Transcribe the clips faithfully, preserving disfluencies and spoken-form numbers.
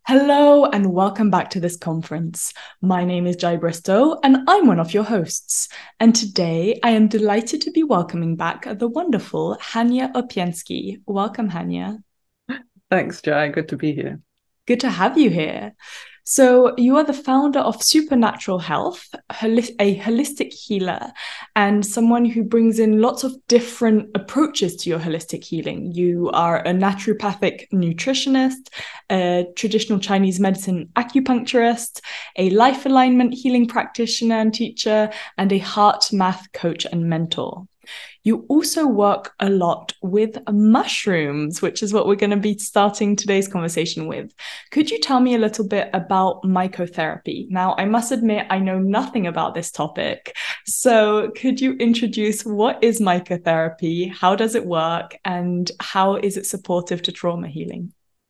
Hello and welcome back to this conference. My name is Jai Bristow and I'm one of your hosts. And today I am delighted to be welcoming back the wonderful Hania Opiensky. Welcome, Hania. Thanks, Jai. Good to be here. Good to have you here. So you are the founder of Supernatural Health, a holistic healer, and someone who brings in lots of different approaches to your holistic healing. You are a naturopathic nutritionist, a traditional Chinese medicine acupuncturist, a life alignment healing practitioner and teacher, and a heart math coach and mentor. You also work a lot with mushrooms, which is what we're going to be starting today's conversation with. Could you tell me a little bit about mycotherapy? Now, I must admit, I know nothing about this topic. So could you introduce what is mycotherapy? How does it work? And how is it supportive to trauma healing?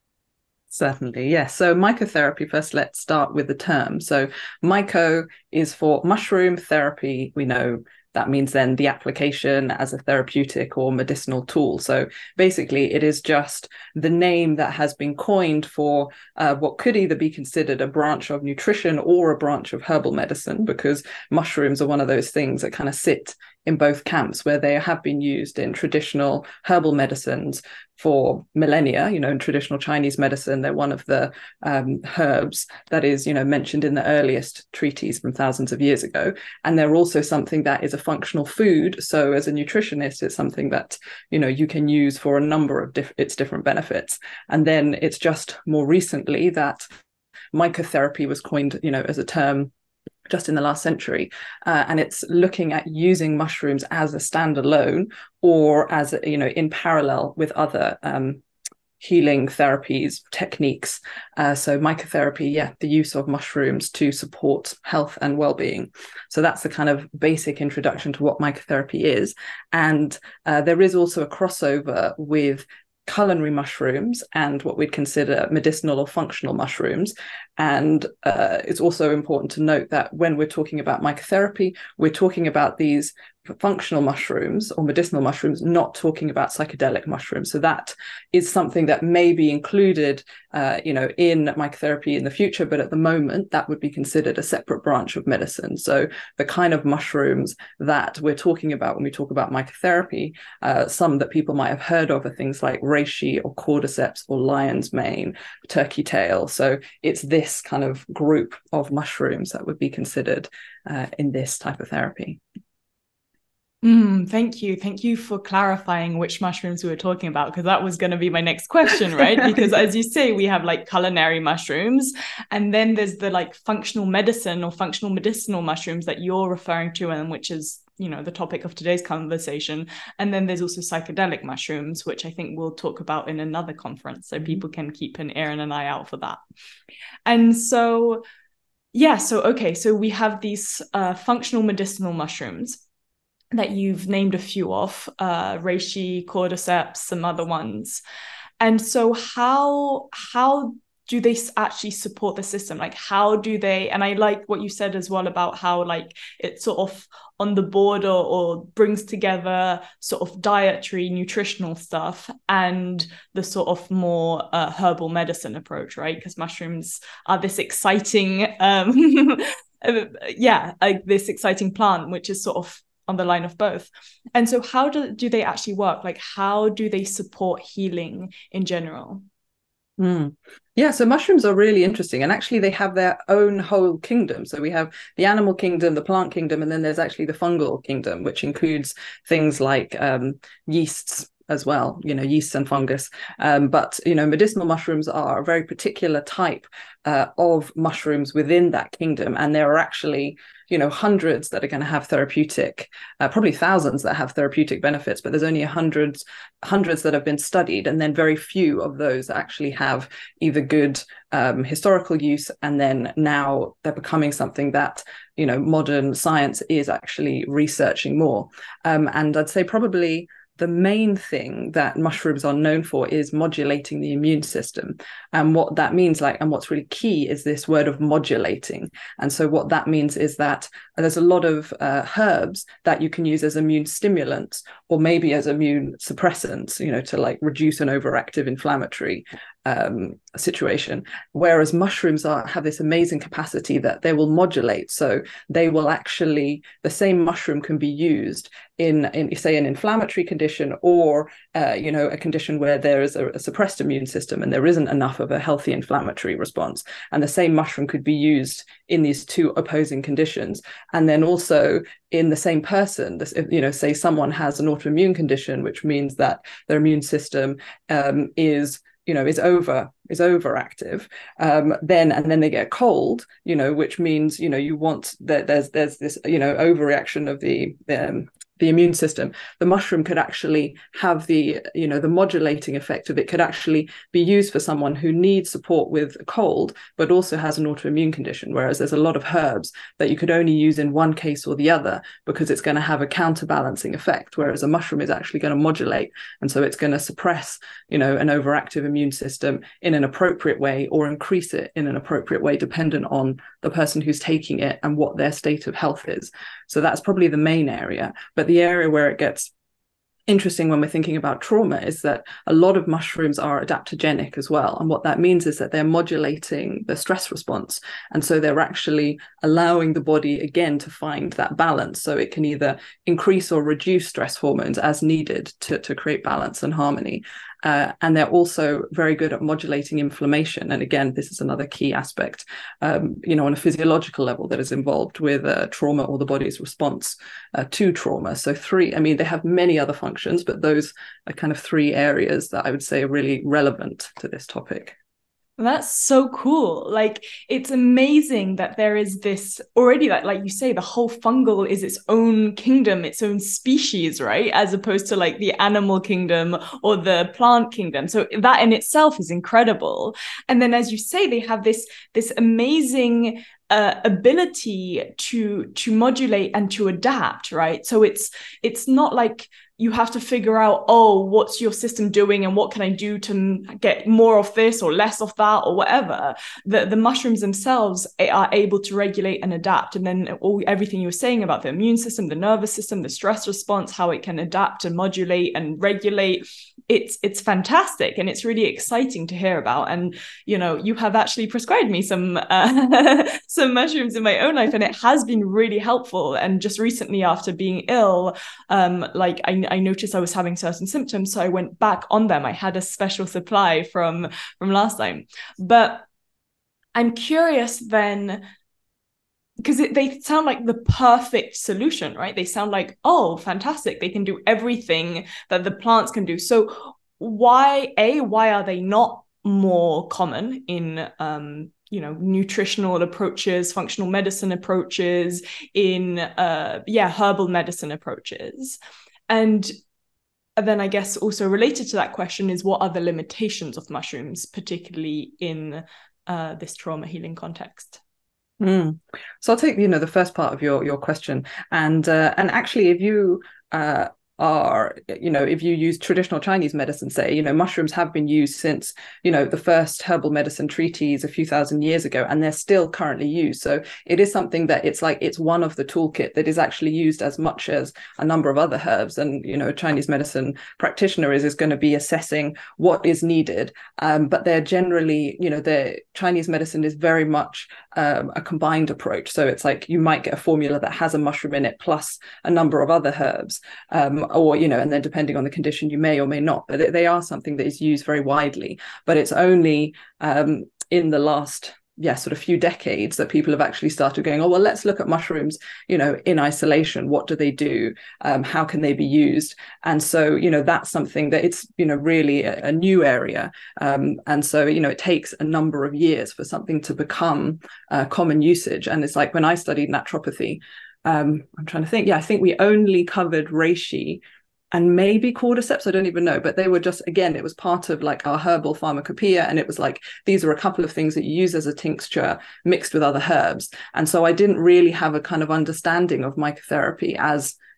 Certainly, yes. So mycotherapy, first let's start with the term. So myco is for mushroom therapy. We know that means then the application as a therapeutic or medicinal tool. So basically, it is just the name that has been coined for uh, what could either be considered a branch of nutrition or a branch of herbal medicine, because mushrooms are one of those things that kind of sit in both camps, where they have been used in traditional herbal medicines for millennia. You know, in traditional Chinese medicine, they're one of the um, herbs that is, you know, mentioned in the earliest treaties from thousands of years ago. And they're also something that is a functional food. So as a nutritionist, it's something that, you know, you can use for a number of diff- its different benefits. And then it's just more recently that mycotherapy was coined, you know, as a term just in the last century. Uh, and it's looking at using mushrooms as a standalone or as, a, you know, in parallel with other um, healing therapies, techniques. Uh, so mycotherapy, yeah, the use of mushrooms to support health and well-being. So that's the kind of basic introduction to what mycotherapy is. And uh, there is also a crossover with culinary mushrooms and what we'd consider medicinal or functional mushrooms. And uh, it's also important to note that when we're talking about mycotherapy, we're talking about these functional mushrooms or medicinal mushrooms, not talking about psychedelic mushrooms. So that is something that may be included, uh, you know, in mycotherapy in the future, but at the moment that would be considered a separate branch of medicine. So the kind of mushrooms that we're talking about when we talk about mycotherapy, uh, some that people might have heard of are things like reishi or cordyceps or lion's mane, turkey tail. So it's this kind of group of mushrooms that would be considered uh, in this type of therapy. Mm, thank you. Thank you for clarifying which mushrooms we were talking about, because that was going to be my next question, right? Because as you say, we have like culinary mushrooms, and then there's the like functional medicine or functional medicinal mushrooms that you're referring to, and which is, you know, the topic of today's conversation. And then there's also psychedelic mushrooms, which I think we'll talk about in another conference. So mm-hmm. people can keep an ear and an eye out for that. And so, yeah, so, okay, so we have these uh, functional medicinal mushrooms that you've named a few of, uh, reishi, cordyceps, some other ones. And so how how do they actually support the system? Like, how do they, and I like what you said as well about how like it's sort of on the border or brings together sort of dietary, nutritional stuff and the sort of more uh, herbal medicine approach, right? Because mushrooms are this exciting, um, yeah, like this exciting plant, which is sort of on the line of both. And so how do, do they actually work? Like, how do they support healing in general? Mm. Yeah, so mushrooms are really interesting, and actually they have their own whole kingdom. So we have the animal kingdom, the plant kingdom, and then there's actually the fungal kingdom, which includes things like um, yeasts as well, you know, yeast and fungus. Um, but, you know, medicinal mushrooms are a very particular type uh, of mushrooms within that kingdom. And there are actually, you know, hundreds that are going to have therapeutic, uh, probably thousands that have therapeutic benefits, but there's only hundreds, hundreds that have been studied. And then very few of those actually have either good um, historical use. And then now they're becoming something that, you know, modern science is actually researching more. Um, and I'd say probably the main thing that mushrooms are known for is modulating the immune system. And what that means, like, and what's really key is this word of modulating. And so what that means is that there's a lot of uh, herbs that you can use as immune stimulants or maybe as immune suppressants, you know, to like reduce an overactive inflammatory um, situation, whereas mushrooms are have this amazing capacity that they will modulate. So they will actually, the same mushroom can be used in, in say, an inflammatory condition, or uh, you know, a condition where there is a, a suppressed immune system and there isn't enough of a healthy inflammatory response. And the same mushroom could be used in these two opposing conditions. And then also in the same person, this, you know, say someone has an autoimmune condition, which means that their immune system um, is you know, is over, is overactive, um, then, and then they get a cold, you know, which means, you know, you want that there's, there's this, you know, overreaction of the, um, the immune system. The mushroom could actually have the, you know, the modulating effect of it could actually be used for someone who needs support with a cold, but also has an autoimmune condition. Whereas there's a lot of herbs that you could only use in one case or the other, because it's going to have a counterbalancing effect. Whereas a mushroom is actually going to modulate. And so it's going to suppress, you know, an overactive immune system in an appropriate way, or increase it in an appropriate way, dependent on the person who's taking it and what their state of health is. So that's probably the main area. But the area where it gets interesting when we're thinking about trauma is that a lot of mushrooms are adaptogenic as well. And what that means is that they're modulating the stress response. And so they're actually allowing the body again to find that balance. So it can either increase or reduce stress hormones as needed to, to create balance and harmony. Uh, and they're also very good at modulating inflammation. And again, this is another key aspect, um, you know, on a physiological level that is involved with uh, trauma, or the body's response uh, to trauma. So three, I mean, they have many other functions, but those are kind of three areas that I would say are really relevant to this topic. That's so cool. Like, it's amazing that there is this already, like, like you say, the whole fungal is its own kingdom, its own species, right? As opposed to like the animal kingdom or the plant kingdom. So that in itself is incredible. And then, as you say, they have this, this amazing uh, ability to, to modulate and to adapt, right? So it's, it's not like you have to figure out, oh, what's your system doing and what can I do to get more of this or less of that or whatever. The, the mushrooms themselves are able to regulate and adapt. And then all everything you were saying about the immune system, the nervous system, the stress response, how it can adapt and modulate and regulate, it's it's fantastic. And it's really exciting to hear about. And, you know, you have actually prescribed me some, uh, some mushrooms in my own life, and it has been really helpful. And just recently, after being ill, um, like I I noticed I was having certain symptoms, so I went back on them. I had a special supply from from last time. But I'm curious then, because they sound like the perfect solution, right? They sound like, oh, fantastic. They can do everything that the plants can do. So why, A, why are they not more common in um you know, nutritional approaches, functional medicine approaches, in uh yeah, herbal medicine approaches? And then I guess also related to that question is, what are the limitations of mushrooms, particularly in uh, this trauma healing context? Mm. So I'll take, you know, the first part of your your question. And uh, and actually, if you uh, are, you know, if you use traditional Chinese medicine, say, you know, mushrooms have been used since, you know, the first herbal medicine treaties a few thousand years ago, and they're still currently used. So it is something that it's like, it's one of the toolkit that is actually used as much as a number of other herbs. And, you know, a Chinese medicine practitioner is, is going to be assessing what is needed. Um, but they're generally, you know, the Chinese medicine is very much um, a combined approach. So it's like, you might get a formula that has a mushroom in it plus a number of other herbs. Um, or, you know, and then depending on the condition, you may or may not, but they are something that is used very widely. But it's only um, in the last, yeah, sort of few decades that people have actually started going, oh, well, let's look at mushrooms, you know, in isolation. What do they do? Um, how can they be used? And so, you know, that's something that it's, you know, really a, a new area. Um, and so, you know, it takes a number of years for something to become uh, common usage. And it's like when I studied naturopathy, Um, I'm trying to think. Yeah, I think we only covered reishi and maybe cordyceps. I don't even know. But they were just, again, it was part of like our herbal pharmacopoeia. And it was like, these are a couple of things that you use as a tincture mixed with other herbs. And so I didn't really have a kind of understanding of mycotherapy as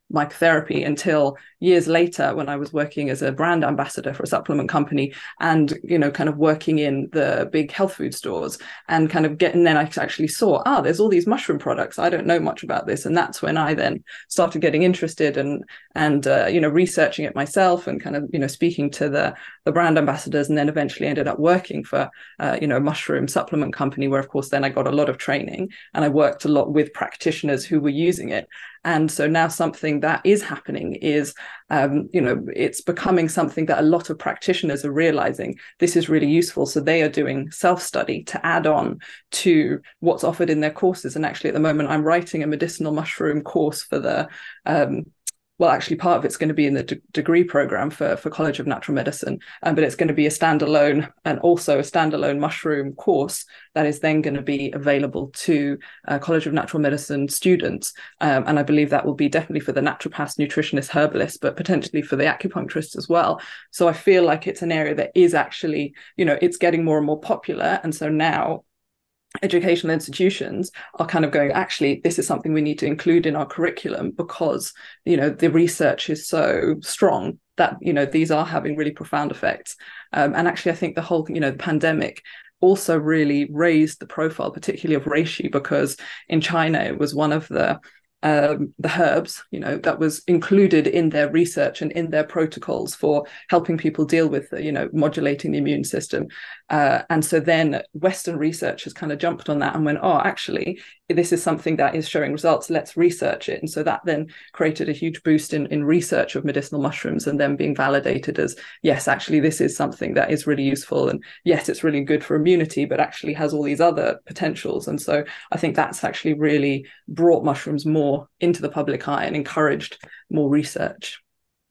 mycotherapy until years later when I was working as a brand ambassador for a supplement company and, you know, kind of working in the big health food stores and kind of getting, then I actually saw, ah, there's all these mushroom products. I don't know much about this. And that's when I then started getting interested and, and uh, you know, researching it myself and kind of, you know, speaking to the, the brand ambassadors, and then eventually ended up working for, uh, you know, a mushroom supplement company where, of course, then I got a lot of training and I worked a lot with practitioners who were using it. And so now something that is happening is, um, you know, it's becoming something that a lot of practitioners are realizing this is really useful. So they are doing self-study to add on to what's offered in their courses. And actually at the moment, I'm writing a medicinal mushroom course for the um, well, actually, part of it's going to be in the d- degree program for, for College of Natural Medicine, um, but it's going to be a standalone and also a standalone mushroom course that is then going to be available to uh, College of Natural Medicine students. Um, and I believe that will be definitely for the naturopaths, nutritionists, herbalists, but potentially for the acupuncturists as well. So I feel like it's an area that is actually, you know, it's getting more and more popular. And so now educational institutions are kind of going, actually, this is something we need to include in our curriculum because, you know, the research is so strong that, you know, these are having really profound effects. Um, and actually, I think the whole, you know, the pandemic also really raised the profile, particularly of reishi, because in China, it was one of the Um, the herbs, you know, that was included in their research and in their protocols for helping people deal with, you know, modulating the immune system. Uh, and so then Western research has kind of jumped on that and went, oh, actually, this is something that is showing results. Let's research it. And so that then created a huge boost in, in research of medicinal mushrooms and then being validated as, yes, actually, this is something that is really useful. And yes, it's really good for immunity, but actually has all these other potentials. And so I think that's actually really brought mushrooms more into the public eye and encouraged more research.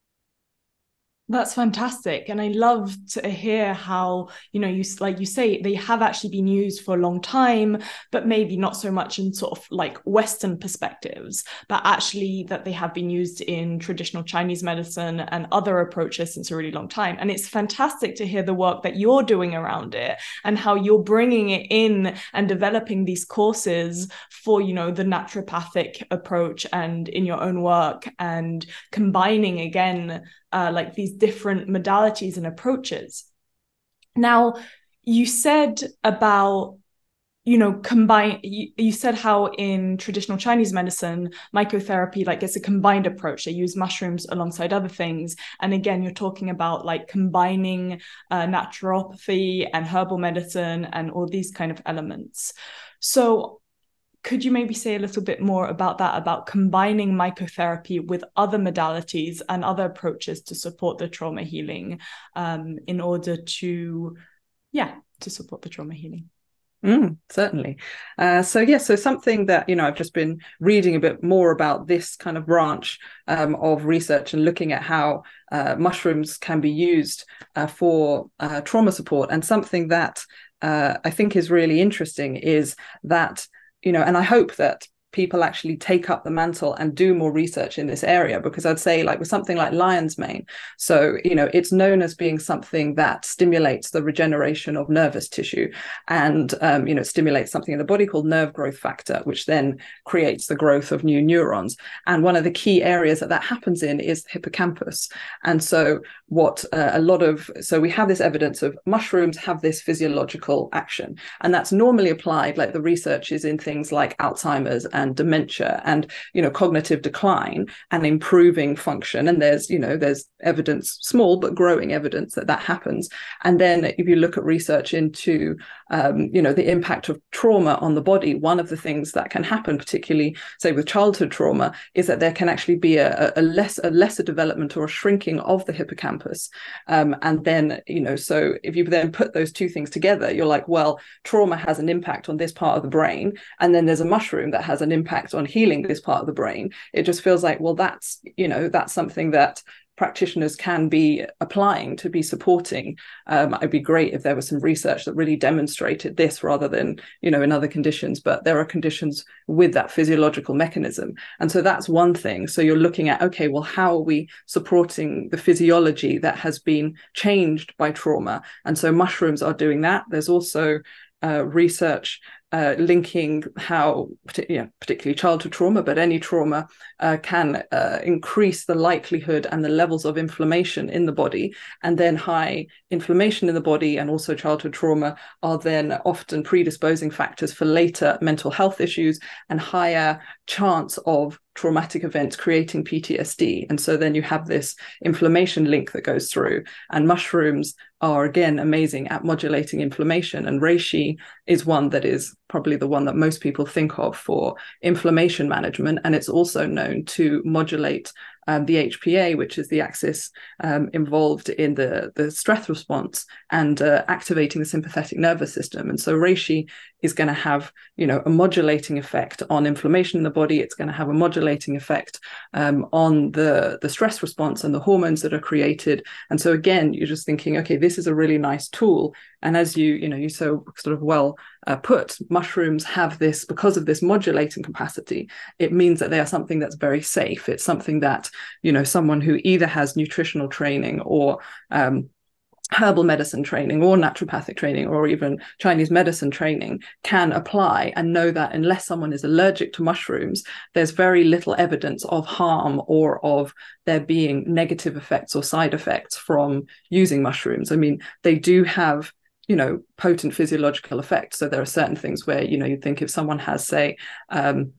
That's fantastic. And I love to hear how, you know, you like you say, they have actually been used for a long time, but maybe not so much in sort of like Western perspectives, but actually that they have been used in traditional Chinese medicine and other approaches since a really long time. And it's fantastic to hear the work that you're doing around it and how you're bringing it in and developing these courses for, you know, the naturopathic approach and in your own work and combining again, Uh, like these different modalities and approaches. Now, you said about, you know, combine, you, you said how in traditional Chinese medicine, mycotherapy, like it's a combined approach. They use mushrooms alongside other things. And again, you're talking about like combining uh, naturopathy and herbal medicine and all these kind of elements. So could you maybe say a little bit more about that, about combining mycotherapy with other modalities and other approaches to support the trauma healing um, in order to, yeah, to support the trauma healing? Mm, certainly. Uh, so, yes, yeah, so something that, you know, I've just been reading a bit more about this kind of branch um, of research and looking at how uh, mushrooms can be used uh, for uh, trauma support. And something that uh, I think is really interesting is that, you know, and I hope that people actually take up the mantle and do more research in this area, because I'd say like with something like lion's mane, so, you know, it's known as being something that stimulates the regeneration of nervous tissue and, um, you know, stimulates something in the body called nerve growth factor, which then creates the growth of new neurons. And one of the key areas that that happens in is the hippocampus. And so what uh, a lot of, so we have this evidence of mushrooms have this physiological action, and that's normally applied, like the research is in things like Alzheimer's and dementia and, you know, cognitive decline and improving function. And there's, you know, there's evidence, small but growing evidence that that happens. And then if you look at research into, um, you know, the impact of trauma on the body, one of the things that can happen, particularly say with childhood trauma, is that there can actually be a, a less a lesser development or a shrinking of the hippocampus. Um, and then, you know, so if you then put those two things together, you're like, well, trauma has an impact on this part of the brain, and then there's a mushroom that has an impact on healing this part of the brain. It just feels like, well, that's, you know, that's something that practitioners can be applying to be supporting. Um, it'd be great if there was some research that really demonstrated this rather than, you know, in other conditions, but there are conditions with that physiological mechanism. And so that's one thing. So you're looking at, okay, well, how are we supporting the physiology that has been changed by trauma? And so mushrooms are doing that. There's also Uh, research uh, linking how, yeah, particularly childhood trauma, but any trauma uh, can uh, increase the likelihood and the levels of inflammation in the body. And then high inflammation in the body and also childhood trauma are then often predisposing factors for later mental health issues and higher chance of traumatic events creating P T S D. And so then you have this inflammation link that goes through. And mushrooms are, again, amazing at modulating inflammation. And reishi is one that is probably the one that most people think of for inflammation management. And it's also known to modulate um, the H P A, which is the axis um, involved in the, the stress response and uh, activating the sympathetic nervous system. And so reishi is going to have, you know, a modulating effect on inflammation in the body. It's going to have a modulating effect um, on the, the stress response and the hormones that are created. And so again, you're just thinking, okay, this is a really nice tool. And as you, you know, you so sort of well uh, put, mushrooms have this, because of this modulating capacity, it means that they are something that's very safe. It's something that, you know, someone who either has nutritional training or um, herbal medicine training or naturopathic training or even Chinese medicine training can apply and know that unless someone is allergic to mushrooms, there's very little evidence of harm or of there being negative effects or side effects from using mushrooms. I mean, they do have, you know, potent physiological effects. So there are certain things where, you know, you'd think if someone has, say, um,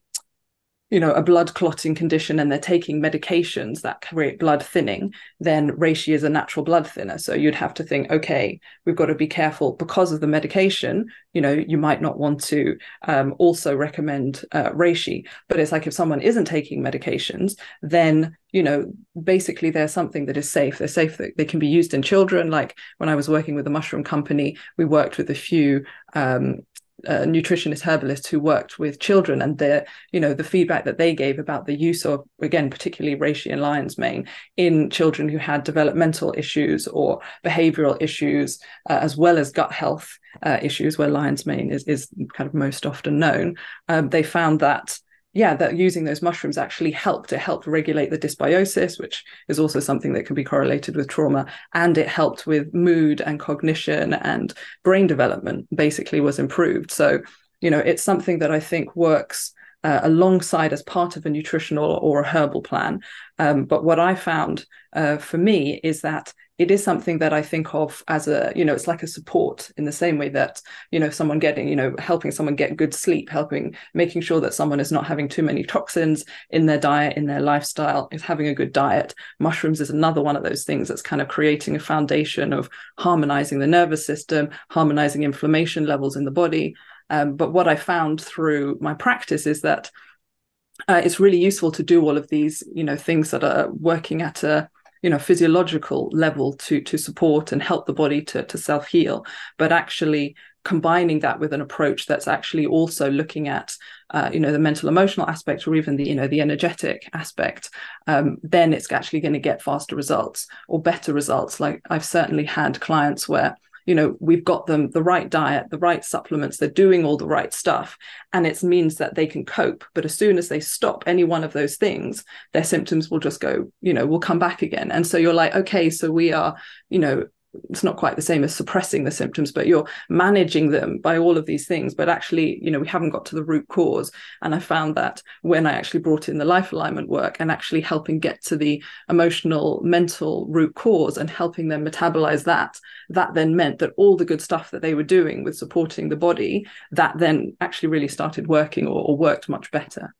you know, a blood clotting condition and they're taking medications that create blood thinning, then reishi is a natural blood thinner. So you'd have to think, okay, we've got to be careful because of the medication. You know, you might not want to um, also recommend uh, reishi. But it's like if someone isn't taking medications, then, you know, basically there's something that is safe. They're safe, that they can be used in children. Like when I was working with a mushroom company, we worked with a few um, Uh, nutritionist herbalists who worked with children, and the, you know, the feedback that they gave about the use of, again, particularly reishi and lion's mane in children who had developmental issues or behavioral issues, uh, as well as gut health uh, issues, where lion's mane is, is kind of most often known. Um, they found that yeah, that using those mushrooms actually helped. It helped regulate the dysbiosis, which is also something that can be correlated with trauma. And it helped with mood and cognition, and brain development basically was improved. So, you know, it's something that I think works uh, alongside as part of a nutritional or a herbal plan. Um, but what I found uh, for me is that it is something that I think of as a, you know, it's like a support in the same way that, you know, someone getting, you know, helping someone get good sleep, helping, making sure that someone is not having too many toxins in their diet, in their lifestyle, is having a good diet. Mushrooms is another one of those things that's kind of creating a foundation of harmonizing the nervous system, harmonizing inflammation levels in the body. Um, but what I found through my practice is that uh, it's really useful to do all of these, you know, things that are working at a, you know, physiological level to to support and help the body to to self-heal, but actually combining that with an approach that's actually also looking at uh, you know, the mental emotional aspect, or even the, you know, the energetic aspect, um, then it's actually going to get faster results or better results. Like I've certainly had clients where, you know, we've got them the right diet, the right supplements, they're doing all the right stuff, and it means that they can cope. But as soon as they stop any one of those things, their symptoms will just go, you know, will come back again. And so you're like, okay, so we are, you know, it's not quite the same as suppressing the symptoms, but you're managing them by all of these things. But actually, you know, we haven't got to the root cause. And I found that when I actually brought in the life alignment work and actually helping get to the emotional, mental root cause and helping them metabolize that, that then meant that all the good stuff that they were doing with supporting the body, that then actually really started working, or, or worked much better.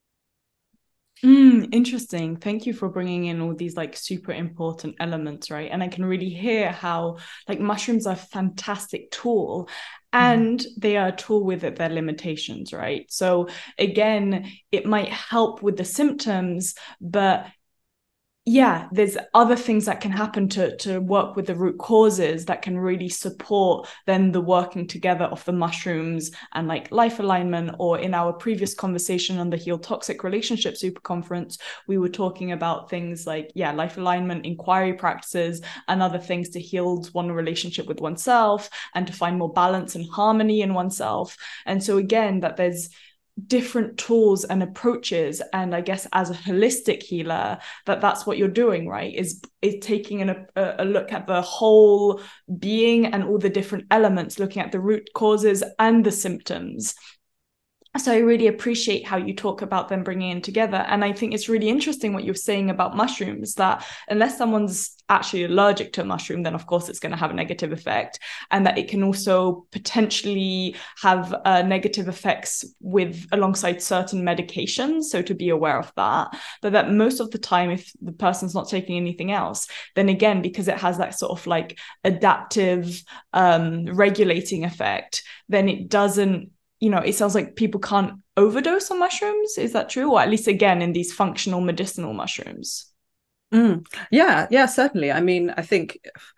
Mm, interesting. Thank you for bringing in all these like super important elements, right? And I can really hear how like mushrooms are a fantastic tool, and mm. they are a tool with their limitations, right? So again, it might help with the symptoms, but yeah, there's other things that can happen to, to work with the root causes that can really support then the working together of the mushrooms and like life alignment. Or in our previous conversation on the Heal Toxic Relationship Super Conference, we were talking about things like, yeah, life alignment, inquiry practices, and other things to heal one relationship with oneself and to find more balance and harmony in oneself. And so again, that there's different tools and approaches, and I guess as a holistic healer, that that's what you're doing, right? Is is taking an, a, a look at the whole being and all the different elements, looking at the root causes and the symptoms. So I really appreciate how you talk about them bringing in together. And I think it's really interesting what you're saying about mushrooms, that unless someone's actually allergic to a mushroom, then of course it's going to have a negative effect, and that it can also potentially have uh, negative effects with alongside certain medications. So to be aware of that, but that most of the time, if the person's not taking anything else, then again, because it has that sort of like adaptive um, regulating effect, then it doesn't, you know, it sounds like people can't overdose on mushrooms. Is that true? Or at least, again, in these functional medicinal mushrooms? Mm. Yeah, yeah, certainly. I mean, I think,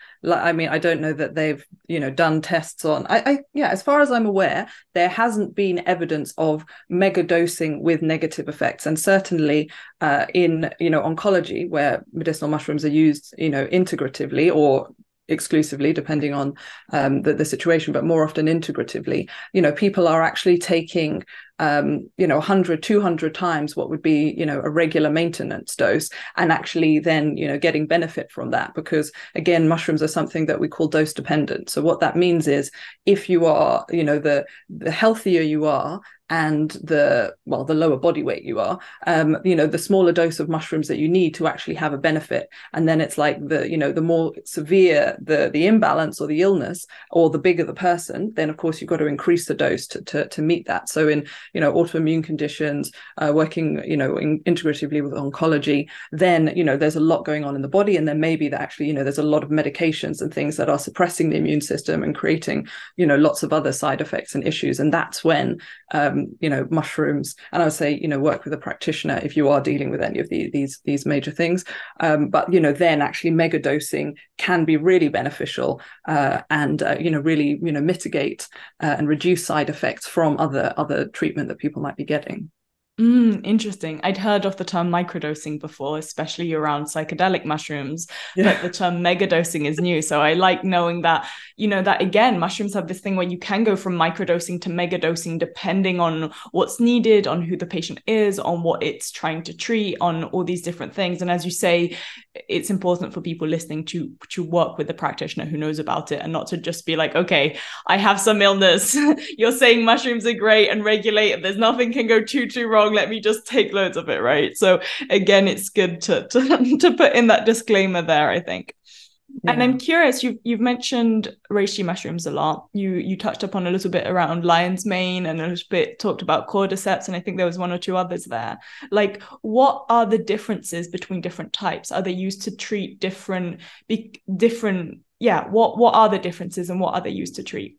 I mean, I don't know that they've, you know, done tests on, I, I yeah, as far as I'm aware, there hasn't been evidence of mega dosing with negative effects. And certainly uh, in, you know, oncology, where medicinal mushrooms are used, you know, integratively or exclusively, depending on um, the, the situation, but more often integratively, you know, people are actually taking, um, you know, one hundred, two hundred times what would be, you know, a regular maintenance dose, and actually then, you know, getting benefit from that, because again, mushrooms are something that we call dose dependent. So what that means is, if you are, you know, the the healthier you are, and the, well, the lower body weight you are, um, you know, the smaller dose of mushrooms that you need to actually have a benefit. And then it's like the, you know, the more severe the, the imbalance or the illness, or the bigger the person, then of course you've got to increase the dose to, to, to meet that. So in, you know, autoimmune conditions, uh, working, you know, in, integratively with oncology, then, you know, there's a lot going on in the body. And then maybe that actually, you know, there's a lot of medications and things that are suppressing the immune system and creating, you know, lots of other side effects and issues. And that's when, um, you know, mushrooms, and I would say, you know, work with a practitioner if you are dealing with any of the, these these major things. Um, but, you know, then actually mega dosing can be really beneficial uh, and, uh, you know, really, you know, mitigate uh, and reduce side effects from other other treatment that people might be getting. Mm, interesting. I'd heard of the term microdosing before, especially around psychedelic mushrooms, Yeah. but the term megadosing is new. So I like knowing that, you know, that again, mushrooms have this thing where you can go from microdosing to megadosing depending on what's needed, on who the patient is, on what it's trying to treat, on all these different things. And as you say, it's important for people listening to to work with a practitioner who knows about it, and not to just be like, okay, I have some illness. You're saying mushrooms are great and regulate, there's nothing can go too, too wrong. Let me just take loads of it, right? So again, it's good to to, to put in that disclaimer there, I think. Yeah. And I'm curious, you've you've mentioned reishi mushrooms a lot. You you touched upon a little bit around lion's mane, and a little bit talked about cordyceps, and I think there was one or two others there. Like, what are the differences between different types? Are they used to treat different, be, different? Yeah, what what are the differences, and what are they used to treat?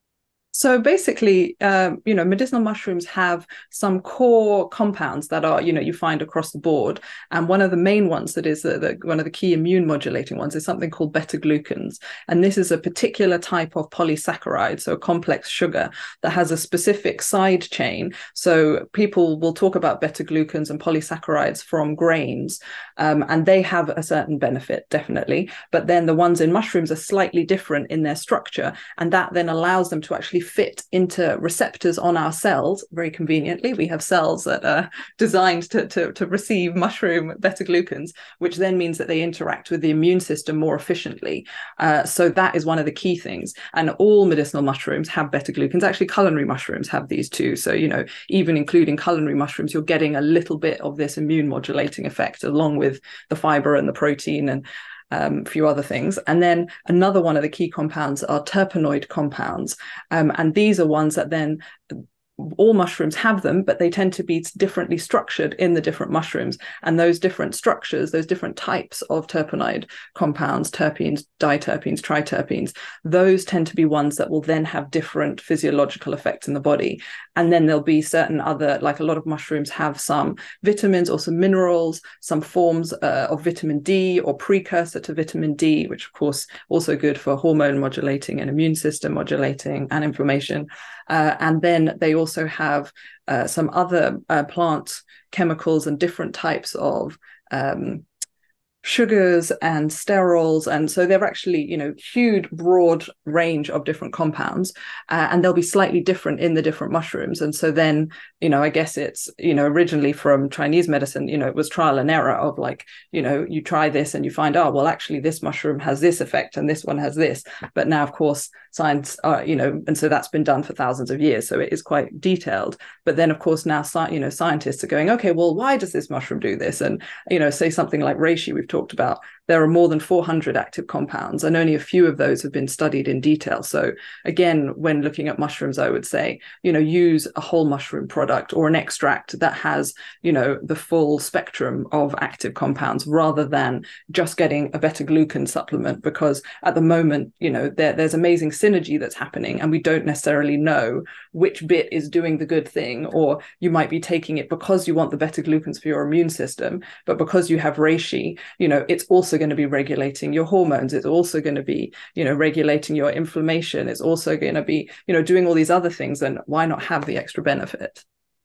So basically, um, you know, medicinal mushrooms have some core compounds that are, you know, you find across the board. And one of the main ones that is the, the, one of the key immune modulating ones is something called beta-glucans. And this is a particular type of polysaccharide, so a complex sugar that has a specific side chain. So people will talk about beta-glucans and polysaccharides from grains, um, and they have a certain benefit, definitely. But then the ones in mushrooms are slightly different in their structure, and that then allows them to actually fit into receptors on our cells very conveniently. We have cells that are designed to, to, to receive mushroom beta-glucans, which then means that they interact with the immune system more efficiently. Uh, so that is one of the key things. And all medicinal mushrooms have beta-glucans. Actually, culinary mushrooms have these too. So, you know, even including culinary mushrooms, you're getting a little bit of this immune modulating effect along with the fiber and the protein and Um, a few other things. And then another one of the key compounds are terpenoid compounds. Um, and these are ones that then all mushrooms have them, but they tend to be differently structured in the different mushrooms. And those different structures, those different types of terpenoid compounds, terpenes, diterpenes, triterpenes, those tend to be ones that will then have different physiological effects in the body. And then there'll be certain other, like a lot of mushrooms have some vitamins or some minerals, some forms uh, of vitamin D or precursor to vitamin D, which of course also good for hormone modulating and immune system modulating and inflammation. Uh, and then they also have uh, some other uh, plant chemicals and different types of um, sugars and sterols, and so they're actually, you know, huge broad range of different compounds, uh, and they'll be slightly different in the different mushrooms. And so then, you know, I guess it's, you know, originally from Chinese medicine, you know, it was trial and error of like, you know, you try this and you find, oh well, actually this mushroom has this effect and this one has this. But now of course science, uh, you know, and so that's been done for thousands of years, so it is quite detailed. But then of course now, you know, scientists are going, okay, well, why does this mushroom do this? And, you know, say something like reishi we've talked about, there are more than four hundred active compounds, and only a few of those have been studied in detail. So again, when looking at mushrooms, I would say, you know, use a whole mushroom product or an extract that has, you know, the full spectrum of active compounds, rather than just getting a beta-glucan supplement, because at the moment, you know, there, there's amazing synergy that's happening and we don't necessarily know which bit is doing the good thing. Or you might be taking it because you want the beta-glucans for your immune system, but because you have reishi, you know, it's also going to be regulating your hormones. It's also going to be, you know, regulating your inflammation. It's also going to be, you know, doing all these other things. And why not have the extra benefit?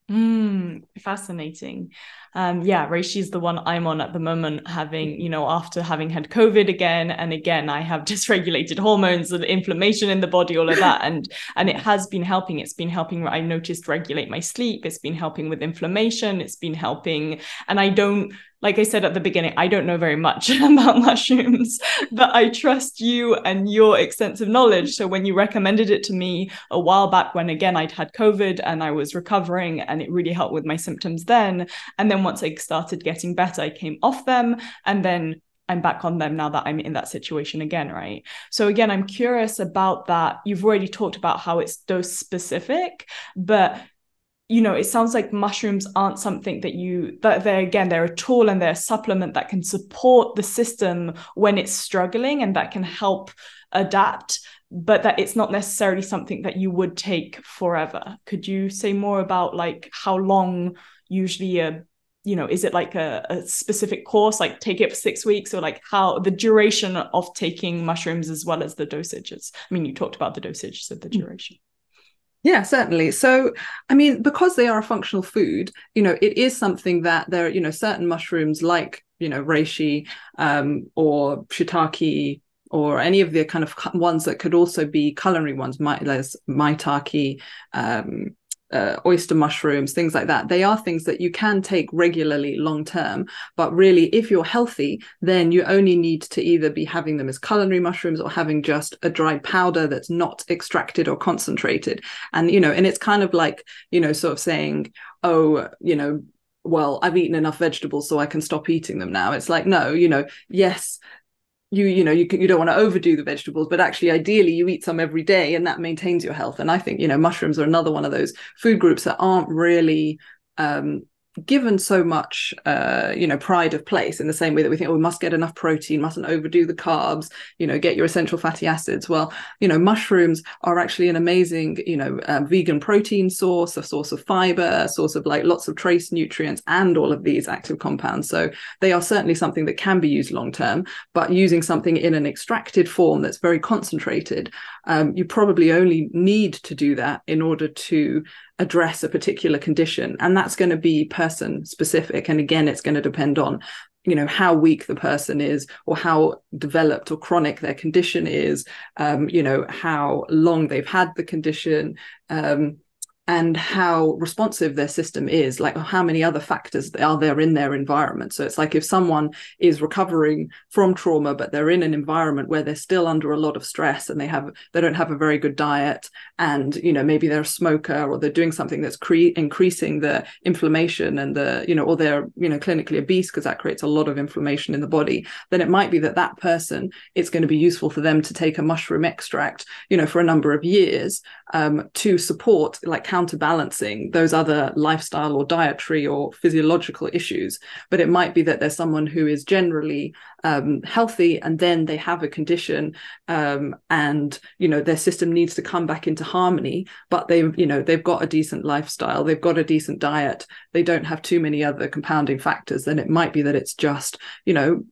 Mm, fascinating. Um, yeah, reishi is the one I'm on at the moment, having, you know, after having had COVID again and again, I have dysregulated hormones and inflammation in the body, all of that. And and it has been helping. It's been helping, I noticed, regulate my sleep. It's been helping with inflammation. It's been helping. And I don't, like I said at the beginning, I don't know very much about mushrooms, but I trust you and your extensive knowledge. So when you recommended it to me a while back, when again, I'd had COVID and I was recovering, and it really helped with my symptoms then. And then once I started getting better, I came off them, and then I'm back on them now that I'm in that situation again, right? So again, I'm curious about that. You've already talked about how it's dose specific, but you know, it sounds like mushrooms aren't something that you, that they're, again, they're a tool and they're a supplement that can support the system when it's struggling, and that can help adapt, but that it's not necessarily something that you would take forever. Could you say more about like how long usually a, you know, is it like a, a specific course, like take it for six weeks, or like how the duration of taking mushrooms as well as the dosages? I mean, you talked about the dosage, so the duration. Yeah, certainly. So, I mean, because they are a functional food, you know, it is something that there are, you know, certain mushrooms like, you know, reishi um, or shiitake, or any of the kind of ones that could also be culinary ones, there's maitake, um, uh, oyster mushrooms, things like that. They are things that you can take regularly long term, but really if you're healthy, then you only need to either be having them as culinary mushrooms or having just a dried powder that's not extracted or concentrated. And, you know, and it's kind of like, you know, sort of saying, oh, you know, well, I've eaten enough vegetables so I can stop eating them now. It's like, no, you know, yes, you you know you you don't want to overdo the vegetables, but actually ideally you eat some every day and that maintains your health. And I think, you know, mushrooms are another one of those food groups that aren't really um given so much uh you know pride of place, in the same way that we think, oh, we must get enough protein, mustn't overdo the carbs, you know, get your essential fatty acids. Well, you know, mushrooms are actually an amazing, you know, uh, vegan protein source, a source of fiber, a source of like lots of trace nutrients and all of these active compounds. So they are certainly something that can be used long term, but using something in an extracted form that's very concentrated, um, you probably only need to do that in order to address a particular condition, and that's going to be person specific. And again, it's going to depend on, you know, how weak the person is, or how developed or chronic their condition is, um, you know, how long they've had the condition, um, and how responsive their system is, like how many other factors are there in their environment. So it's like if someone is recovering from trauma, but they're in an environment where they're still under a lot of stress, and they have they don't have a very good diet, and, you know, maybe they're a smoker, or they're doing something that's cre- increasing the inflammation and the, you know, or they're, you know, clinically obese, because that creates a lot of inflammation in the body, then it might be that that person, it's going to be useful for them to take a mushroom extract, you know, for a number of years, um, to support, like, counterbalancing those other lifestyle or dietary or physiological issues. But it might be that there's someone who is generally um, healthy, and then they have a condition, um, and, you know, their system needs to come back into harmony, but they've, you know, they've got a decent lifestyle, they've got a decent diet, they don't have too many other compounding factors. Then it might be that it's just, you know,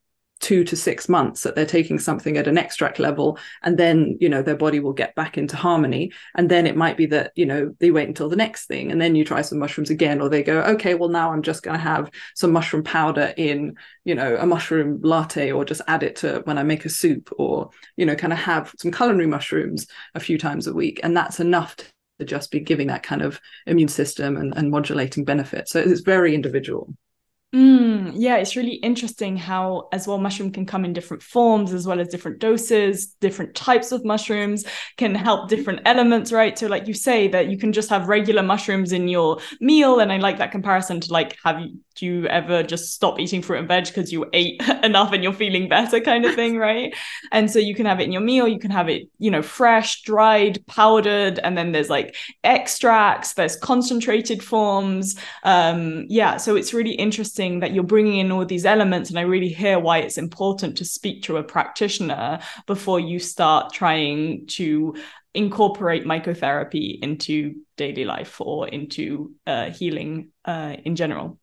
two to six months that they're taking something at an extract level, and then, you know, their body will get back into harmony. And then it might be that, you know, they wait until the next thing, and then you try some mushrooms again, or they go, okay, well, now I'm just going to have some mushroom powder in, you know, a mushroom latte, or just add it to when I make a soup, or, you know, kind of have some culinary mushrooms a few times a week. And that's enough to just be giving that kind of immune system and, and modulating benefit. So it's very individual. Mm, yeah, it's really interesting how as well mushroom can come in different forms, as well as different doses, different types of mushrooms can help different elements, right? So like you say that you can just have regular mushrooms in your meal. And I like that comparison to like, have you, do you ever just stop eating fruit and veg because you ate enough and you're feeling better kind of thing, right? And so you can have it in your meal, you can have it, you know, fresh, dried, powdered, and then there's like extracts, there's concentrated forms. Um, yeah, so it's really interesting that you're bringing in all these elements, and I really hear why it's important to speak to a practitioner before you start trying to incorporate mycotherapy into daily life or into uh, healing uh, in general.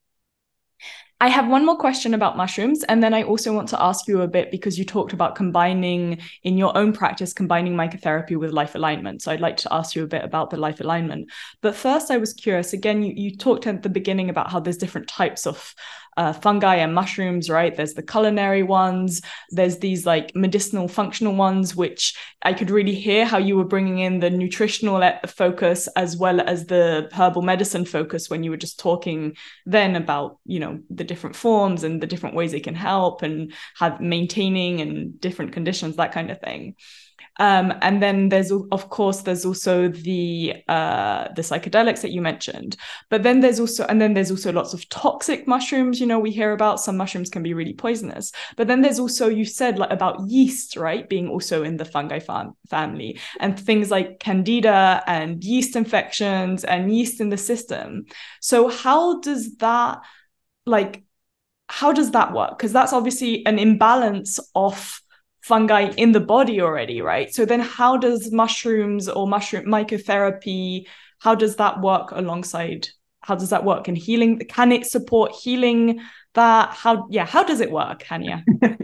I have one more question about mushrooms, and then I also want to ask you a bit, because you talked about combining in your own practice, combining mycotherapy with life alignment. So I'd like to ask you a bit about the life alignment. But first, I was curious, again, you, you talked at the beginning about how there's different types of uh, fungi and mushrooms, right? There's the culinary ones, there's these like medicinal functional ones, which I could really hear how you were bringing in the nutritional focus as well as the herbal medicine focus when you were just talking then about, you know, the different forms and the different ways they can help and have maintaining and different conditions, that kind of thing. Um, and then there's, of course, there's also the uh, the psychedelics that you mentioned. But then there's also, and then there's also lots of toxic mushrooms, you know, we hear about. Some mushrooms can be really poisonous. But then there's also, you said like about yeast, right, being also in the fungi fam- family, and things like candida and yeast infections and yeast in the system. So how does that, like, how does that work? Because that's obviously an imbalance of fungi in the body already, right? So then how does mushrooms or mushroom mycotherapy, how does that work alongside, how does that work in healing? Can it support healing that? How, yeah, how does it work, Hania?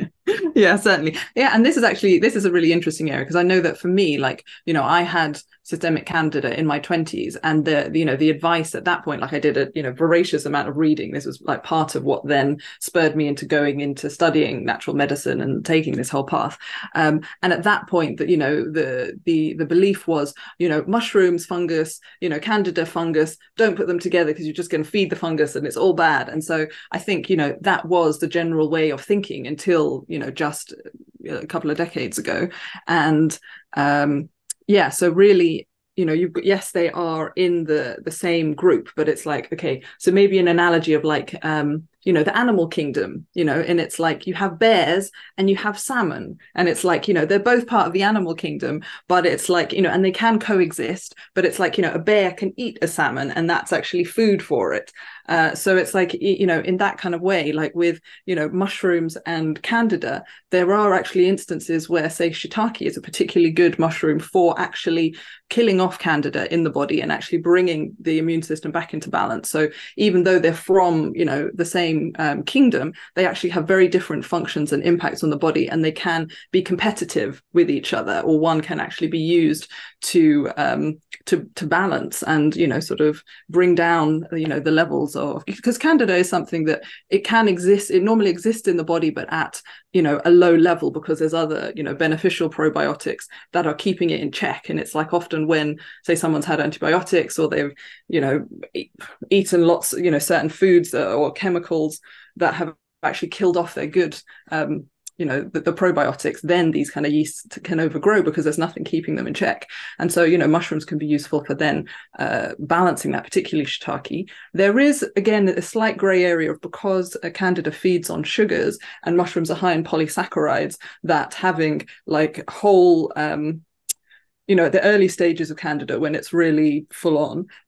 Yeah, certainly. Yeah, and this is actually, this is a really interesting area, because I know that for me, like, you know, I had systemic candida in my twenties, and the, you know, the advice at that point, like I did a, you know, voracious amount of reading. This was like part of what then spurred me into going into studying natural medicine and taking this whole path. Um, and at that point, that, you know, the the the belief was, you know, mushrooms, fungus, you know, candida, fungus, don't put them together because you're just going to feed the fungus and it's all bad. And so I think, you know, that was the general way of thinking until, you know, just a couple of decades ago. And um yeah, so really, you know, you've got, yes, they are in the the same group, but it's like, okay, so maybe an analogy of like, um, you know, the animal kingdom, you know, and it's like you have bears and you have salmon, and it's like, you know, they're both part of the animal kingdom, but it's like, you know, and they can coexist, but it's like, you know, a bear can eat a salmon and that's actually food for it. Uh, so it's like, you know, in that kind of way, like with, you know, mushrooms and candida, there are actually instances where, say, shiitake is a particularly good mushroom for actually killing off candida in the body and actually bringing the immune system back into balance. So even though they're from, you know, the same um, kingdom, they actually have very different functions and impacts on the body, and they can be competitive with each other, or one can actually be used to um, to to balance and, you know, sort of bring down, you know, the levels of, because candida is something that it can exist, it normally exists in the body, but at, you know, a low level, because there's other, you know, beneficial probiotics that are keeping it in check. And it's like often when, say, someone's had antibiotics, or they've, you know, e- eaten lots, you know, certain foods or chemicals that have actually killed off their good um you know, the, the probiotics, then these kind of yeasts can overgrow because there's nothing keeping them in check. And so, you know, mushrooms can be useful for then uh, balancing that, particularly shiitake. There is, again, a slight grey area of, because a candida feeds on sugars and mushrooms are high in polysaccharides, that having like whole, um, you know, at the early stages of candida, when it's really full on,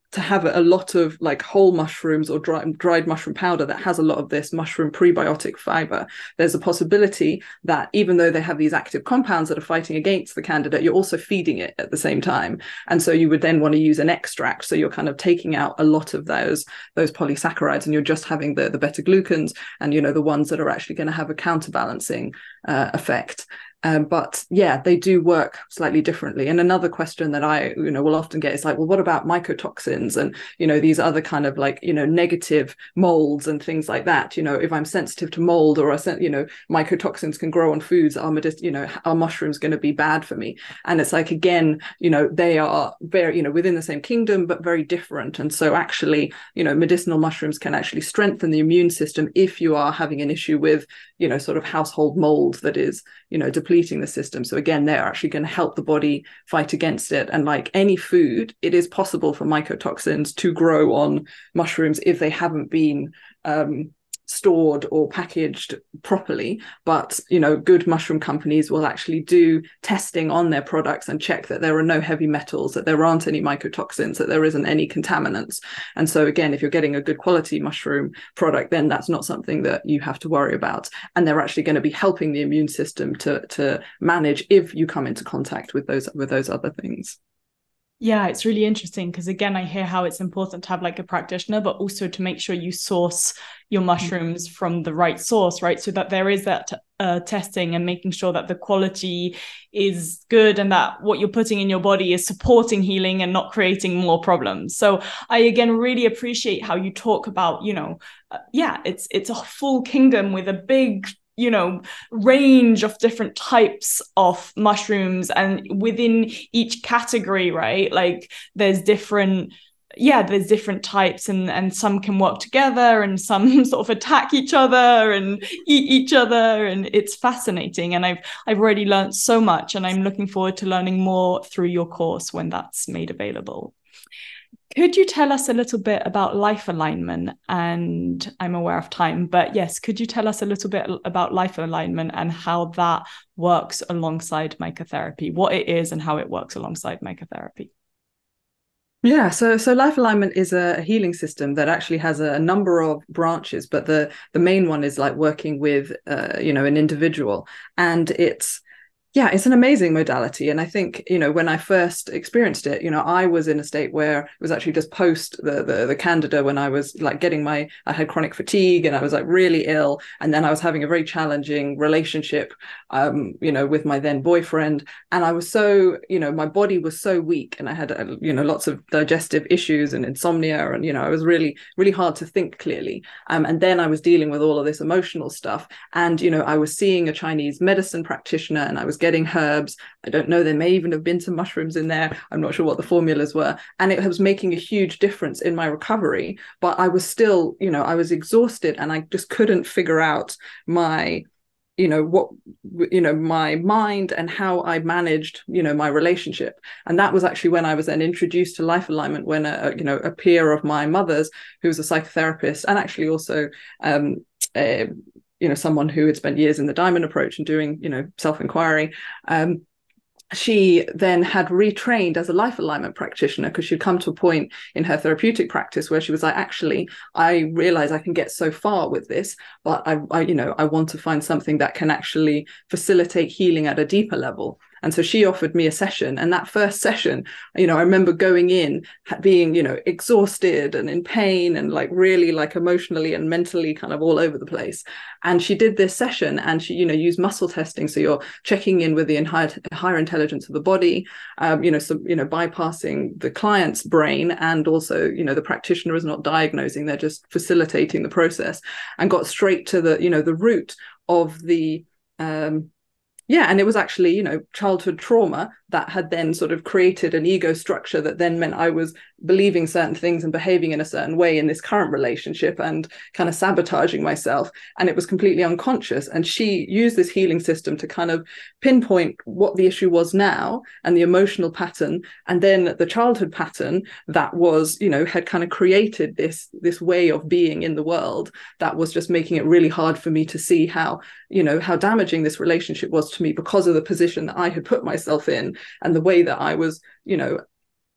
to have a lot of like whole mushrooms or dry, dried mushroom powder that has a lot of this mushroom prebiotic fiber, there's a possibility that even though they have these active compounds that are fighting against the candida, you're also feeding it at the same time. And so you would then want to use an extract. So you're kind of taking out a lot of those, those polysaccharides, and you're just having the, the beta glucans and, you know, the ones that are actually going to have a counterbalancing uh, effect. Um, but yeah, they do work slightly differently. And another question that I, you know, will often get is like, well, what about mycotoxins and, you know, these other kind of like, you know, negative molds and things like that? You know, if I'm sensitive to mold or, I, you know, mycotoxins can grow on foods, are, you know, are mushrooms going to be bad for me? And it's like, again, you know, they are very, you know, within the same kingdom, but very different. And so actually, you know, medicinal mushrooms can actually strengthen the immune system if you are having an issue with, you know, sort of household mold that is, you know, depleting the system. So again, they're actually going to help the body fight against it. And like any food, it is possible for mycotoxins to grow on mushrooms if they haven't been um, stored or packaged properly. But, you know, good mushroom companies will actually do testing on their products and check that there are no heavy metals, that there aren't any mycotoxins, that there isn't any contaminants. And so again, if you're getting a good quality mushroom product, then that's not something that you have to worry about. And they're actually going to be helping the immune system to, to manage if you come into contact with those, with those other things. Yeah, it's really interesting because, again, I hear how it's important to have like a practitioner, but also to make sure you source your mushrooms from the right source, right? So that there is that uh, testing and making sure that the quality is good and that what you're putting in your body is supporting healing and not creating more problems. So I, again, really appreciate how you talk about, you know, uh, yeah, it's it's a full kingdom with a big, you know, range of different types of mushrooms, and within each category, right? Like there's different, yeah, there's different types, and and some can work together and some sort of attack each other and eat each other. And it's fascinating. And I've I've already learned so much, and I'm looking forward to learning more through your course when that's made available. Could you tell us a little bit about life alignment? And I'm aware of time, but yes, could you tell us a little bit about life alignment and how that works alongside mycotherapy, what it is and how it works alongside mycotherapy? Yeah, so so life alignment is a healing system that actually has a number of branches, but the the main one is like working with uh, you know, an individual, and it's yeah, it's an amazing modality. And I think, you know, when I first experienced it, you know, I was in a state where it was actually just post the, the, the candida, when I was like getting my, I had chronic fatigue and I was like really ill. And then I was having a very challenging relationship, um, you know, with my then boyfriend. And I was so, you know, my body was so weak, and I had, uh, you know, lots of digestive issues and insomnia. And, you know, I was really, really hard to think clearly. Um, and then I was dealing with all of this emotional stuff. And, you know, I was seeing a Chinese medicine practitioner, and I was getting herbs. I don't know, there may even have been some mushrooms in there. I'm not sure what the formulas were. And it was making a huge difference in my recovery. But I was still, you know, I was exhausted, and I just couldn't figure out my, you know, what, you know, my mind and how I managed, you know, my relationship. And that was actually when I was then introduced to life alignment, when a, you know, a peer of my mother's, who was a psychotherapist, and actually also um, a, you know, someone who had spent years in the Diamond approach and doing, you know, self-inquiry. Um, she then had retrained as a life alignment practitioner, because she'd come to a point in her therapeutic practice where she was like, actually, I realize I can get so far with this, but I, I, you know, I want to find something that can actually facilitate healing at a deeper level. And so she offered me a session. And that first session, you know, I remember going in being, you know, exhausted and in pain and like really like emotionally and mentally kind of all over the place. And she did this session, and she, you know, used muscle testing. So you're checking in with the higher, higher intelligence of the body, um, you know, so, you know, bypassing the client's brain. And also, you know, the practitioner is not diagnosing, they're just facilitating the process, and got straight to the, you know, the root of the, um, yeah, and it was actually, you know, childhood trauma that had then sort of created an ego structure that then meant I was believing certain things and behaving in a certain way in this current relationship and kind of sabotaging myself. And it was completely unconscious. And she used this healing system to kind of pinpoint what the issue was now, and the emotional pattern, and then the childhood pattern that was, you know, had kind of created this, this way of being in the world that was just making it really hard for me to see how, you know, how damaging this relationship was to me because of the position that I had put myself in and the way that I was, you know,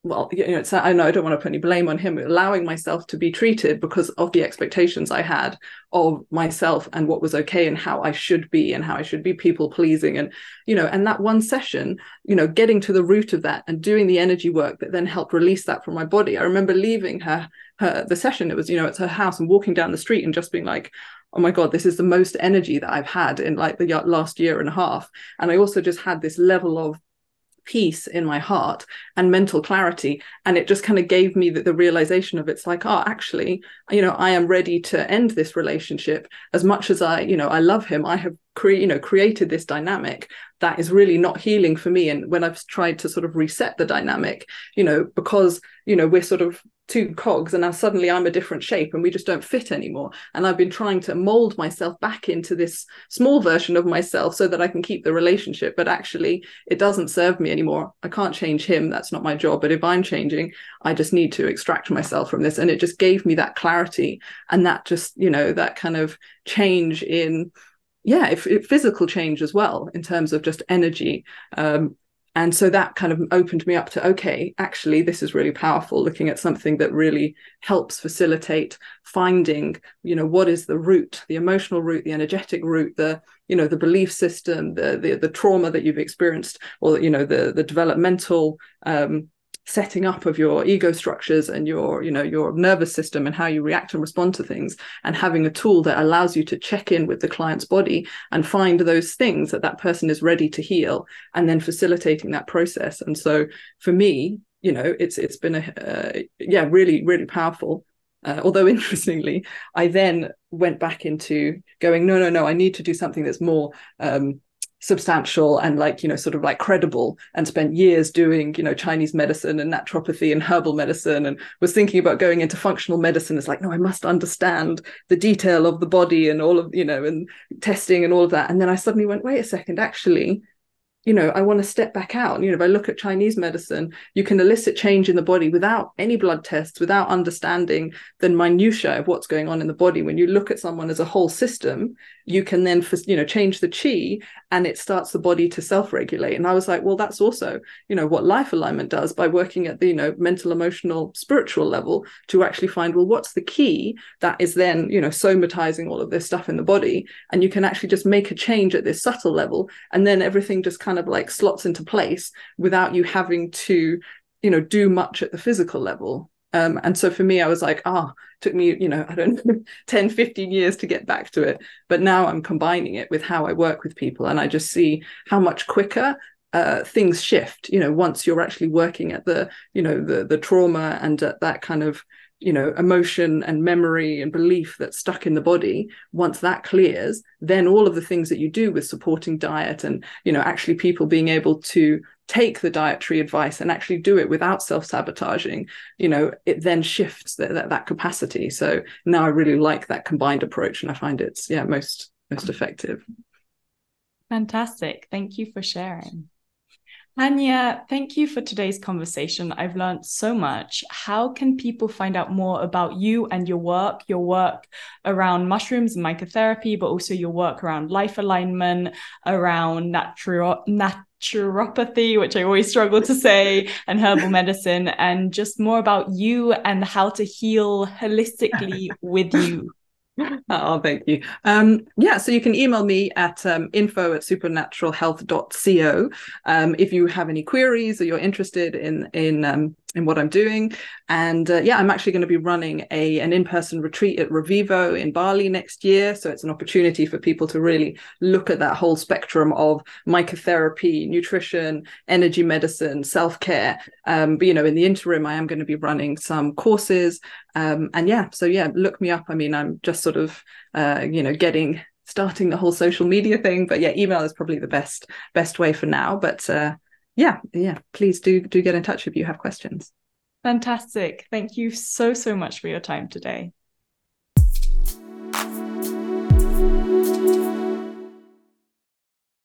well, you know, it's, I know I don't want to put any blame on him, allowing myself to be treated because of the expectations I had of myself and what was okay and how I should be and how I should be people pleasing. And, you know, and that one session, you know, getting to the root of that and doing the energy work that then helped release that from my body. I remember leaving her, her, the session, it was, you know, it's her house, and walking down the street and just being like, oh my God, this is the most energy that I've had in like the last year and a half. And I also just had this level of peace in my heart and mental clarity, and it just kind of gave me the, the realization of, it's like, oh, actually, you know, I am ready to end this relationship. As much as I, you know, I love him, I have cre- you know created this dynamic that is really not healing for me. And when I've tried to sort of reset the dynamic, you know, because, you know, we're sort of two cogs and now suddenly I'm a different shape and we just don't fit anymore. And I've been trying to mold myself back into this small version of myself so that I can keep the relationship, but actually it doesn't serve me anymore. I can't change him, that's not my job. But if I'm changing, I just need to extract myself from this. And it just gave me that clarity, and that just, you know, that kind of change in, yeah, if, if physical change as well, in terms of just energy. Um, and so that kind of opened me up to, okay, actually, this is really powerful, looking at something that really helps facilitate finding, you know, what is the root, the emotional root, the energetic root, the, you know, the belief system, the the, the trauma that you've experienced, or, you know, the, the developmental um, setting up of your ego structures and your, you know, your nervous system and how you react and respond to things, and having a tool that allows you to check in with the client's body and find those things that that person is ready to heal, and then facilitating that process. And so for me, you know, it's it's been a uh, yeah, really, really powerful. Uh, although interestingly, I then went back into going, no, no, no, I need to do something that's more um, substantial and, like, you know, sort of like credible, and spent years doing, you know, Chinese medicine and naturopathy and herbal medicine, and was thinking about going into functional medicine. It's like, no, I must understand the detail of the body and all of, you know, and testing and all of that. And then I suddenly went, wait a second, actually, you know, I want to step back out. You know, if I look at Chinese medicine, you can elicit change in the body without any blood tests, without understanding the minutiae of what's going on in the body. When you look at someone as a whole system, you can then, you know, change the chi, and it starts the body to self-regulate. And I was like, well, that's also, you know, what life alignment does, by working at the, you know, mental, emotional, spiritual level, to actually find, well, what's the key that is then, you know, somatizing all of this stuff in the body. And you can actually just make a change at this subtle level, and then everything just kind of like slots into place without you having to, you know, do much at the physical level. Um, and so for me, I was like, ah, oh, took me, you know, I don't know, ten, fifteen years to get back to it. But now I'm combining it with how I work with people. And I just see how much quicker uh, things shift, you know, once you're actually working at the, you know, the, the trauma and at that kind of, you know, emotion and memory and belief that's stuck in the body. Once that clears, then all of the things that you do with supporting diet and, you know, actually people being able to take the dietary advice and actually do it without self-sabotaging, you know, it then shifts that, that, that capacity. So now I really like that combined approach, and I find it's, yeah, most, most effective. Fantastic. Thank you for sharing. Anya, thank you for today's conversation. I've learned so much. How can people find out more about you and your work, your work around mushrooms and mycotherapy, but also your work around life alignment, around natural, naturopathy, which I always struggle to say, and herbal medicine, and just more about you and how to heal holistically with you? Oh, thank you. Um, yeah, so you can email me at um, info at supernatural health dot co um, if you have any queries or you're interested in in um, in what I'm doing. And uh, yeah, I'm actually going to be running a an in-person retreat at Revivo in Bali next year. So it's an opportunity for people to really look at that whole spectrum of mycotherapy, nutrition, energy medicine, self-care. Um, but, you know, in the interim, I am going to be running some courses. Um, and yeah, so yeah, look me up. I mean, I'm just sort of, uh, you know, getting, starting the whole social media thing, but yeah, email is probably the best, best way for now. But uh, yeah, yeah, please do, do get in touch if you have questions. Fantastic. Thank you so, so much for your time today.